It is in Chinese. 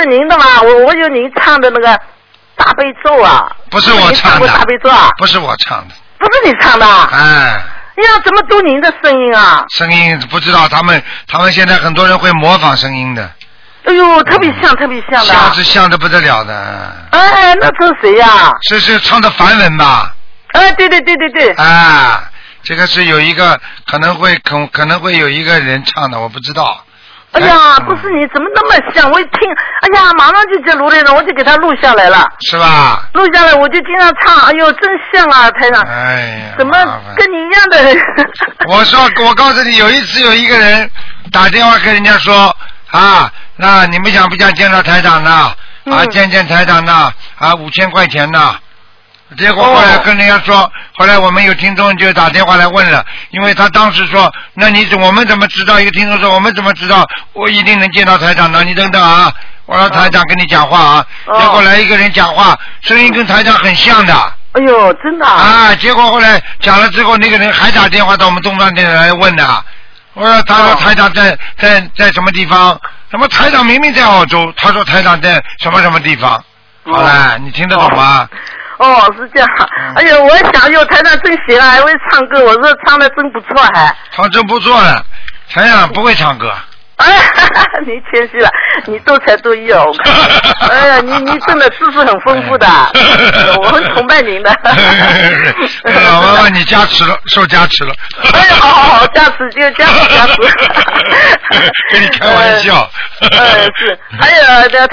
是您的吗？我有您唱的那个大悲咒啊。 不是我唱的。 大悲咒啊？ 不是我唱的。 不是你唱的？ 哎。 哎呀，怎么都您的声音啊？ 声音不知道，他们现在很多人会模仿声音的。 哎呦，特别像，特别像的。 像是像的不得了的。 哎，那这是谁呀？ 是唱的梵文吧？ 哎，对。 啊，这个是有一个可能会有一个人唱的，我不知道。 哎呀，不是你怎么那么像？我一听，哎呀，马上就接卢队长，我就给他录下来了。 是吧？ 录下来我就经常唱，哎呦，真像啊，台长。 哎呀， 怎么跟你一样的人？ 我告诉你，有一次有一个人打电话跟人家说啊，那你们想不想见到台长呢？啊，见台长呢？啊，5000块钱呢？结果后来跟人家说，后来我们有听众就打电话来问了，因为他当时说，那我们怎么知道？一个听众说，我们怎么知道我一定能见到台长呢？你等等啊，我让台长跟你讲话啊。结果来一个人讲话，声音跟台长很像的。 哎呦，真的啊！结果后来讲了之后，那个人还打电话到我们东方电台来问的。我说，他说台长在什么地方？什么台长明明在澳洲，他说台长在什么地方？好了，你听得懂吗？ 哦，是这样。哎呦，我想，哟，台长真行啊，还会唱歌。我说唱的真不错，还。 唱真不错了，台长不会唱歌。 哎，你谦虚了，你多才多艺哦。哎呀，你真的知识很丰富的，我很崇拜您的。 老妈妈，你加持了，受加持了。 哎，好，加持就加持。 跟你开玩笑。 是，还有